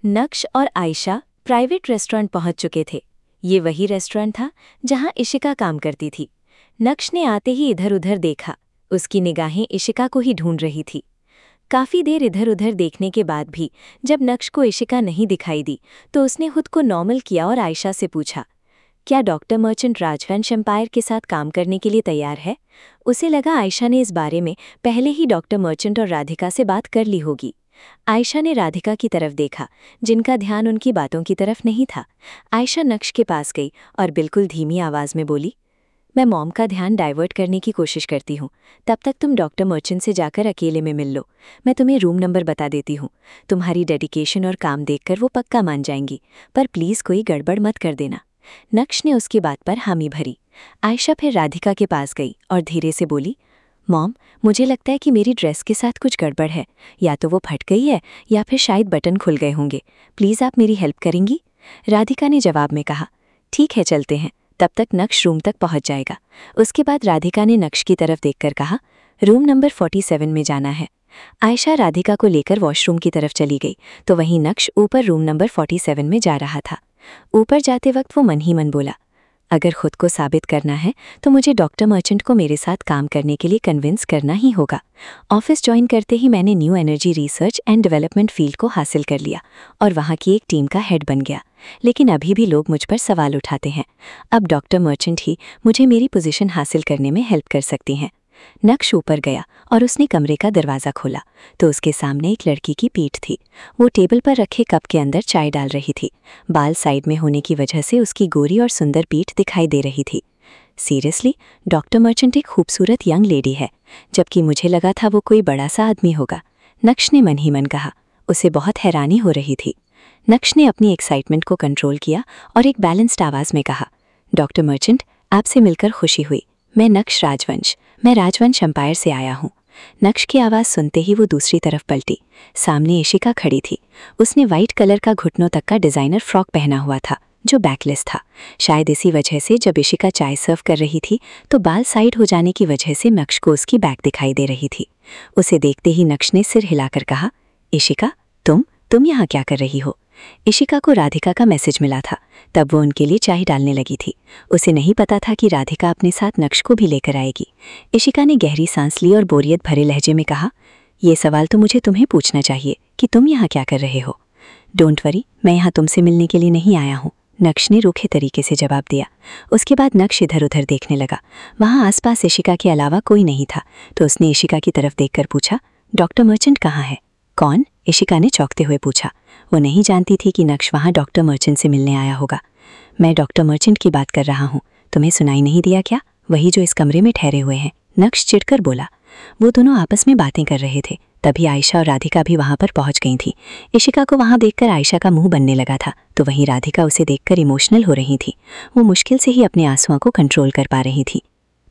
नक्श और Ayesha private restaurant पहुंच चुके थे। ये वही रेस्टोरेंट था जहां इशिका काम करती थी। नक्श ने आते ही इधर उधर देखा। उसकी निगाहें इशिका को ही ढूंढ रही थी। काफी देर इधर उधर देखने के बाद भी जब नक्श को इशिका नहीं दिखाई दी तो उसने खुद को नॉर्मल किया और आयशा से पूछा, क्या डॉक्टर मर्चेंट राजवंश एम्पायर के साथ काम करने के लिए तैयार है? उसे लगा आयशा ने इस बारे में पहले ही डॉक्टर मर्चेंट और राधिका से बात कर ली होगी। आयशा ने राधिका की तरफ देखा, जिनका ध्यान उनकी बातों की तरफ नहीं था। आयशा नक्श के पास गई और बिल्कुल धीमी आवाज में बोली, मैं मॉम का ध्यान डाइवर्ट करने की कोशिश करती हूँ। तब तक तुम डॉक्टर मर्चेंट से जाकर अकेले में मिल लो। मैं तुम्हें रूम नंबर बता देती हूँ। तुम्हारी डेडिकेशन और काम देखकर वो पक्का मान जाएंगी, पर प्लीज़ कोई गड़बड़ मत कर देना। नक्श ने उसकी बात पर हामी भरी। आयशा फिर राधिका के पास गई और धीरे से बोली, मॉम, मुझे लगता है कि मेरी ड्रेस के साथ कुछ गड़बड़ है। या तो वो फट गई है या फिर शायद बटन खुल गए होंगे। प्लीज़ आप मेरी हेल्प करेंगी? राधिका ने जवाब में कहा, ठीक है, चलते हैं। तब तक नक्श रूम तक पहुंच जाएगा। उसके बाद राधिका ने नक्श की तरफ देखकर कहा, रूम नंबर 47 में जाना है। आयशा राधिका को लेकर वॉशरूम की तरफ चली गई तो वहीं नक्श ऊपर रूम नंबर 47 में जा रहा था। ऊपर जाते वक्त वो मन ही मन बोला, अगर खुद को साबित करना है तो मुझे डॉक्टर मर्चेंट को मेरे साथ काम करने के लिए कन्विंस करना ही होगा। ऑफिस ज्वाइन करते ही मैंने new energy research and development field को हासिल कर लिया और वहाँ की एक टीम का हेड बन गया। लेकिन अभी भी लोग मुझ पर सवाल उठाते हैं। अब डॉक्टर मर्चेंट ही मुझे मेरी पोजीशन हासिल करने में हेल्प कर सकती हैं। नक्श ऊपर गया और उसने कमरे का दरवाज़ा खोला तो उसके सामने एक लड़की की पीठ थी। वो टेबल पर रखे कप के अंदर चाय डाल रही थी। बाल साइड में होने की वजह से उसकी गोरी और सुंदर पीठ दिखाई दे रही थी। सीरियसली, डॉक्टर मर्चेंट एक खूबसूरत यंग लेडी है, जबकि मुझे लगा था वो कोई बड़ा सा आदमी होगा। नक्श ने मन ही मन कहा। उसे बहुत हैरानी हो रही थी। नक्श ने अपनी एक्साइटमेंट को कंट्रोल किया और एक बैलेंस्ड आवाज़ में कहा, डॉक्टर मर्चेंट, आपसे मिलकर खुशी हुई। मैं नक्श राजवंश, मैं राजवंश एम्पायर से आया हूँ। नक्श की आवाज़ सुनते ही वो दूसरी तरफ पलटी। सामने इशिका खड़ी थी। उसने वाइट कलर का घुटनों तक का डिज़ाइनर फ्रॉक पहना हुआ था जो बैकलेस था। शायद इसी वजह से जब इशिका चाय सर्व कर रही थी तो बाल साइड हो जाने की वजह से नक्श को उसकी बैक दिखाई दे रही थी। उसे देखते ही नक्श ने सिर हिलाकर कहा, इशिका, तुम यहाँ क्या कर रही हो? इशिका को राधिका का मैसेज मिला था, तब वो उनके लिए चाय डालने लगी थी। उसे नहीं पता था कि राधिका अपने साथ नक्श को भी लेकर आएगी। इशिका ने गहरी सांस ली और बोरियत भरे लहजे में कहा, ये सवाल तो मुझे तुम्हें पूछना चाहिए कि तुम यहाँ क्या कर रहे हो। डोंट वरी, मैं यहाँ तुमसे मिलने के लिए नहीं आया हूँ, नक्श ने रूखे तरीके से जवाब दिया। उसके बाद नक्श इधर उधर देखने लगा। वहाँ आसपास इशिका के अलावा कोई नहीं था तो उसने इशिका की तरफ देखकर पूछा, डॉक्टर मर्चेंट कहाँ है? कौन? इशिका ने चौंकते हुए पूछा। वो नहीं जानती थी कि नक्श वहाँ डॉक्टर मर्चेंट से मिलने आया होगा। मैं डॉक्टर मर्चेंट की बात कर रहा हूँ, तुम्हें सुनाई नहीं दिया क्या? वही जो इस कमरे में ठहरे हुए हैं, नक्श चिढ़कर बोला। वो दोनों आपस में बातें कर रहे थे। तभी आयशा और राधिका भी वहाँ पर पहुँच गई थी। इशिका को वहाँ देखकर आयशा का मुंह बनने लगा था तो वहीं राधिका उसे देखकर इमोशनल हो रही थी। वो मुश्किल से ही अपने आंसुओं को कंट्रोल कर पा रही थी।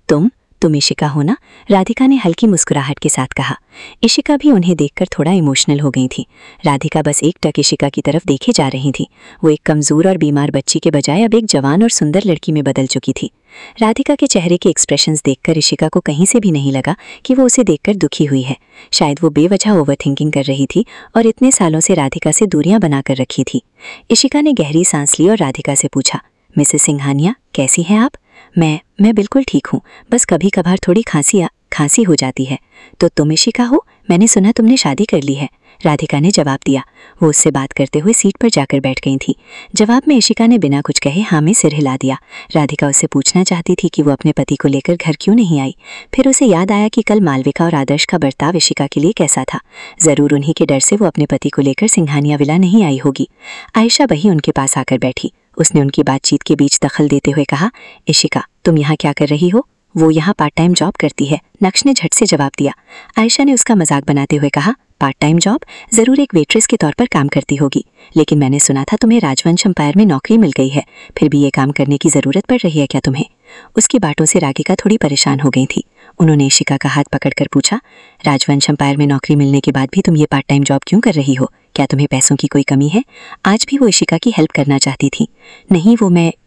तुम इशिका हो ना? राधिका ने हल्की मुस्कुराहट के साथ कहा। इशिका भी उन्हें देखकर थोड़ा इमोशनल हो गई थी। राधिका बस एक टक इशिका की तरफ देखे जा रही थी। वो एक कमज़ोर और बीमार बच्ची के बजाय अब एक जवान और सुंदर लड़की में बदल चुकी थी। राधिका के चेहरे के एक्सप्रेशंस देखकर इशिका को कहीं से भी नहीं लगा कि वो उसे देखकर दुखी हुई है। शायद वो बेवजह ओवरथिंकिंग कर रही थी और इतने सालों से राधिका से दूरियां बनाकर रखी थी। इशिका ने गहरी सांस ली और राधिका से पूछा, मिसेस सिंघानिया, कैसी हैं आप? मैं बिल्कुल ठीक हूँ, बस कभी कभार थोड़ी खांसी हो जाती है। तो तुम इशिका हो? मैंने सुना तुमने शादी कर ली है, राधिका ने जवाब दिया। वो उससे बात करते हुए सीट पर जाकर बैठ गई थी। जवाब में इशिका ने बिना कुछ कहे हाँ में सिर हिला दिया। राधिका उससे पूछना चाहती थी कि वो अपने पति को लेकर घर क्यों नहीं आई। फिर उसे याद आया कि कल मालविका और आदर्श का बर्ताव इशिका के लिए कैसा था। ज़रूर उन्हीं के डर से वो अपने पति को लेकर सिंघानिया विला नहीं आई होगी। आयशा वही उनके पास आकर बैठी। उसने उनकी बातचीत के बीच दखल देते हुए कहा, इशिका, तुम यहाँ क्या कर रही हो? वो यहाँ पार्ट टाइम जॉब करती है, नक्श ने झट से जवाब दिया। आयशा ने उसका मजाक बनाते हुए कहा, पार्ट टाइम जॉब? ज़रूर एक वेट्रेस के तौर पर काम करती होगी, लेकिन मैंने सुना था तुम्हें राजवंश एम्पायर में नौकरी मिल गई है, फिर भी ये काम करने की ज़रूरत पड़ रही है क्या तुम्हें? उसकी बातों से राधिका थोड़ी परेशान हो गई थी। उन्होंने इशिका का हाथ पकड़कर पूछा, राजवंश एम्पायर में नौकरी मिलने के बाद भी तुम ये पार्ट टाइम जॉब क्यों कर रही हो? क्या तुम्हें पैसों की कोई कमी है? आज भी वो इशिका की हेल्प करना चाहती थी। नहीं, वो मैं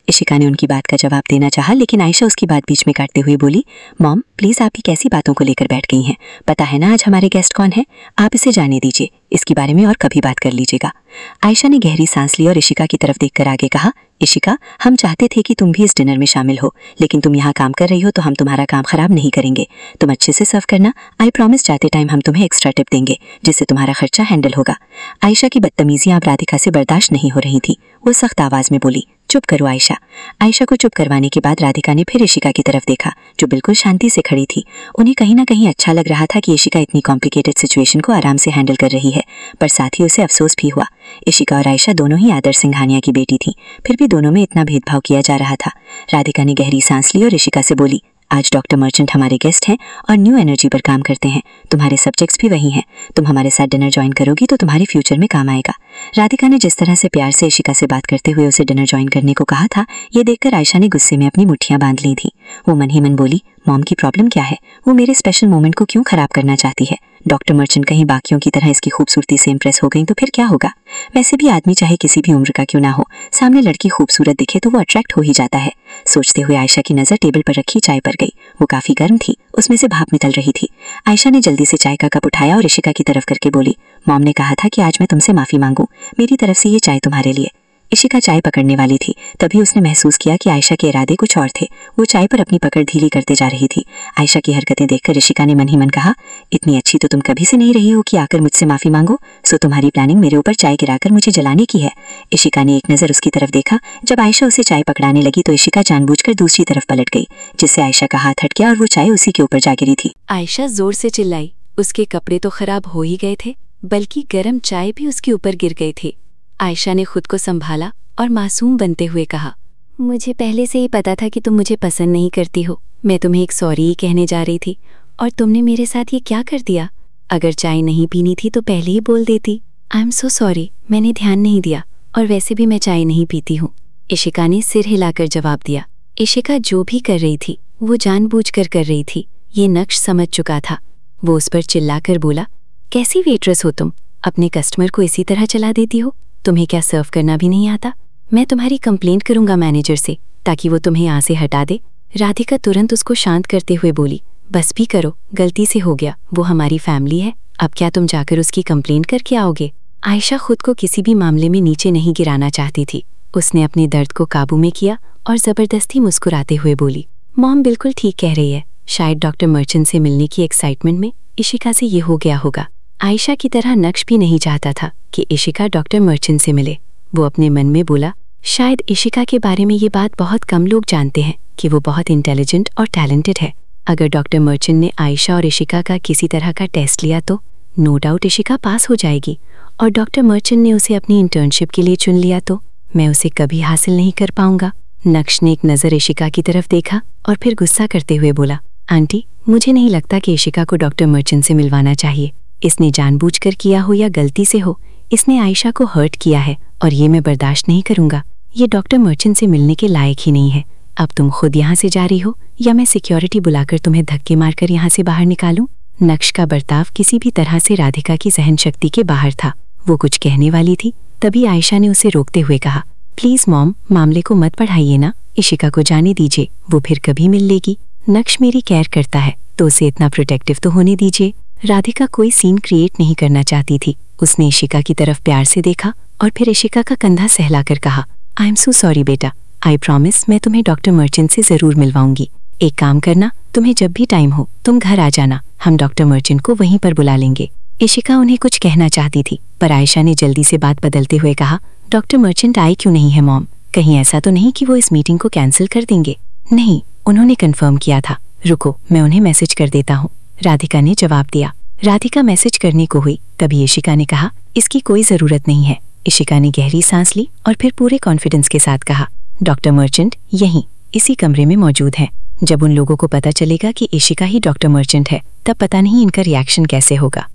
इशिका ने उनकी बात का जवाब देना चाहा, लेकिन आयशा उसकी बात बीच में काटते हुए बोली, मॉम प्लीज आप ही कैसी बातों को लेकर बैठ गई हैं? पता है ना आज हमारे गेस्ट कौन है? आप इसे जाने दीजिए, इसके बारे में और कभी बात कर लीजिएगा। आयशा ने गहरी सांस ली और इशिका की तरफ देखकर आगे कहा, इशिका हम चाहते थे कि तुम भी इस डिनर में शामिल हो, लेकिन तुम यहाँ काम कर रही हो तो हम तुम्हारा काम खराब नहीं करेंगे। तुम अच्छे से सर्व करना, आई प्रॉमिस जाते टाइम हम तुम्हें एक्स्ट्रा टिप देंगे जिससे तुम्हारा खर्चा हैंडल होगा। आयशा की बदतमीजियां अब राधिका से बर्दाश्त नहीं हो रही थी। वो सख्त आवाज में बोली, चुप करो आयशा। आयशा को चुप करवाने के बाद राधिका ने फिर इशिका की तरफ देखा जो बिल्कुल शांति से खड़ी थी। उन्हें कहीं ना कहीं अच्छा लग रहा था कि इशिका इतनी कॉम्प्लिकेटेड सिचुएशन को आराम से हैंडल कर रही है, पर साथ ही उसे अफसोस भी हुआ। इशिका और आयशा दोनों ही आदर्श सिंघानिया की बेटी थी, फिर भी दोनों में इतना भेदभाव किया जा रहा था। राधिका ने गहरी सांस ली और इशिका से बोली, आज डॉक्टर मर्चेंट हमारे गेस्ट हैं और न्यू एनर्जी पर काम करते हैं। तुम्हारे सब्जेक्ट्स भी वही हैं। तुम हमारे साथ डिनर ज्वाइन करोगी तो तुम्हारे फ्यूचर में काम आएगा। राधिका ने जिस तरह से प्यार से इशिका से बात करते हुए उसे डिनर ज्वाइन करने को कहा था, ये देखकर आयशा ने गुस्से में अपनी मुट्ठियां बांध ली थी। वो मन ही मन बोली, मॉम की प्रॉब्लम क्या है? वो मेरे स्पेशल मोमेंट को क्यों खराब करना चाहती है? डॉक्टर मर्चेंट कहीं बाकियों की तरह इसकी खूबसूरती से इंप्रेस हो गई तो फिर क्या होगा? वैसे भी आदमी चाहे किसी भी उम्र का क्यों ना हो, सामने लड़की खूबसूरत दिखे तो वो अट्रैक्ट हो ही जाता है। सोचते हुए आयशा की नजर टेबल पर रखी चाय पर गई। वो काफी गर्म थी, उसमें से भाप निकल रही थी। आयशा ने जल्दी से चाय का कप उठाया और इशिका की तरफ करके बोली, मॉम ने कहा था कि आज मैं तुमसे माफी मांगू, मेरी तरफ से ये चाय तुम्हारे लिए। इशिका चाय पकड़ने वाली थी, तभी उसने महसूस किया कि आयशा के इरादे कुछ और थे। वो चाय पर अपनी पकड़ ढीली करते जा रही थी। आयशा की हरकतें देखकर इशिका ने मन ही मन कहा, इतनी अच्छी तो तुम कभी से नहीं रही हो कि आकर मुझसे माफी मांगो। सो तुम्हारी प्लानिंग मेरे ऊपर चाय गिराकर मुझे जलाने की है। इशिका ने एक नजर उसकी तरफ देखा। जब आयशा उसे चाय पकड़ाने लगी तो इशिका जानबूझकर दूसरी तरफ पलट गई, जिससे आयशा का हाथ हट गया और वो चाय उसी के ऊपर जा गिरी थी। आयशा जोर से चिल्लाई। उसके कपड़े तो खराब हो ही गए थे, बल्कि गर्म चाय भी उसके ऊपर गिर गई थी। आयशा ने खुद को संभाला और मासूम बनते हुए कहा, मुझे पहले से ही पता था कि तुम मुझे पसंद नहीं करती हो। मैं तुम्हें एक सॉरी कहने जा रही थी और तुमने मेरे साथ ये क्या कर दिया? अगर चाय नहीं पीनी थी तो पहले ही बोल देती। आई एम सो सॉरी, मैंने ध्यान नहीं दिया, और वैसे भी मैं चाय नहीं पीती हूँ। इशिका ने सिर हिलाकर जवाब दिया। इशिका जो भी कर रही थी वो जानबूझकर कर रही थी, ये नक्श समझ चुका था। वो उस पर चिल्लाकर बोला, कैसी वेट्रेस हो तुम? अपने कस्टमर को इसी तरह चला देती हो? तुम्हें क्या सर्व करना भी नहीं आता? मैं तुम्हारी कंप्लेंट करूंगा मैनेजर से, ताकि वो तुम्हें यहाँ से हटा दे। राधिका तुरंत उसको शांत करते हुए बोली, बस भी करो, गलती से हो गया, वो हमारी फैमिली है। अब क्या तुम जाकर उसकी कंप्लेंट करके आओगे? आयशा खुद को किसी भी मामले में नीचे नहीं गिराना चाहती थी। उसने अपने दर्द को काबू में किया और जबरदस्ती मुस्कुराते हुए बोली, मॉम बिल्कुल ठीक कह रही है। शायद डॉक्टर मर्चेंट से मिलने की एक्साइटमेंट में इशिका से ये हो गया होगा। आयशा की तरह नक्श भी नहीं चाहता था कि इशिका डॉक्टर मर्चेंट से मिले। वो अपने मन में बोला, शायद इशिका के बारे में ये बात बहुत कम लोग जानते हैं कि वो बहुत इंटेलिजेंट और टैलेंटेड है। अगर डॉक्टर मर्चेंट ने आयशा और इशिका का किसी तरह का टेस्ट लिया तो नो डाउट इशिका पास हो जाएगी, और डॉक्टर मर्चेंट ने उसे अपनी इंटर्नशिप के लिए चुन लिया तो मैं उसे कभी हासिल नहीं कर पाऊंगा। नक्श ने एक नज़र इशिका की तरफ देखा और फिर गुस्सा करते हुए बोला, आंटी मुझे नहीं लगता कि इशिका को डॉक्टर मर्चेंट से मिलवाना चाहिए। इसने जानबूझकर किया हो या गलती से हो, इसने आयशा को हर्ट किया है और ये मैं बर्दाश्त नहीं करूंगा। ये डॉक्टर मर्चेंट से मिलने के लायक ही नहीं है। अब तुम खुद यहाँ से जा रही हो या मैं सिक्योरिटी बुलाकर तुम्हें धक्के मारकर यहाँ से बाहर निकालूं? नक्श का बर्ताव किसी भी तरह से राधिका की सहन शक्ति के बाहर था। वो कुछ कहने वाली थी, तभी आयशा ने उसे रोकते हुए कहा, प्लीज मॉम, मामले को मत बढ़ाइए ना, इशिका को जाने दीजिए, वो फिर कभी मिल लेगी। नक्श मेरी केयर करता है तो उसे इतना प्रोटेक्टिव तो होने दीजिए। राधिका कोई सीन क्रिएट नहीं करना चाहती थी। उसने इशिका की तरफ प्यार से देखा और फिर इशिका का कंधा सहलाकर कहा, आई एम सो सॉरी बेटा, आई प्रॉमिस मैं तुम्हें डॉक्टर मर्चेंट से जरूर मिलवाऊंगी। एक काम करना, तुम्हें जब भी टाइम हो तुम घर आ जाना, हम डॉक्टर मर्चेंट को वहीं पर बुला लेंगे। इशिका उन्हें कुछ कहना चाहती थी, पर आयशा ने जल्दी से बात बदलते हुए कहा, डॉक्टर मर्चेंट आए क्यों नहीं है मॉम? कहीं ऐसा तो नहीं कि वो इस मीटिंग को कैंसिल कर देंगे? नहीं, उन्होंने कंफर्म किया था। रुको, मैं उन्हें मैसेज कर देता हूँ, राधिका ने जवाब दिया। राधिका मैसेज करने को हुई, तभी इशिका ने कहा, इसकी कोई जरूरत नहीं है। इशिका ने गहरी सांस ली और फिर पूरे कॉन्फिडेंस के साथ कहा, डॉक्टर मर्चेंट यहीं इसी कमरे में मौजूद हैं। जब उन लोगों को पता चलेगा कि इशिका ही डॉक्टर मर्चेंट है, तब पता नहीं इनका रिएक्शन कैसे होगा।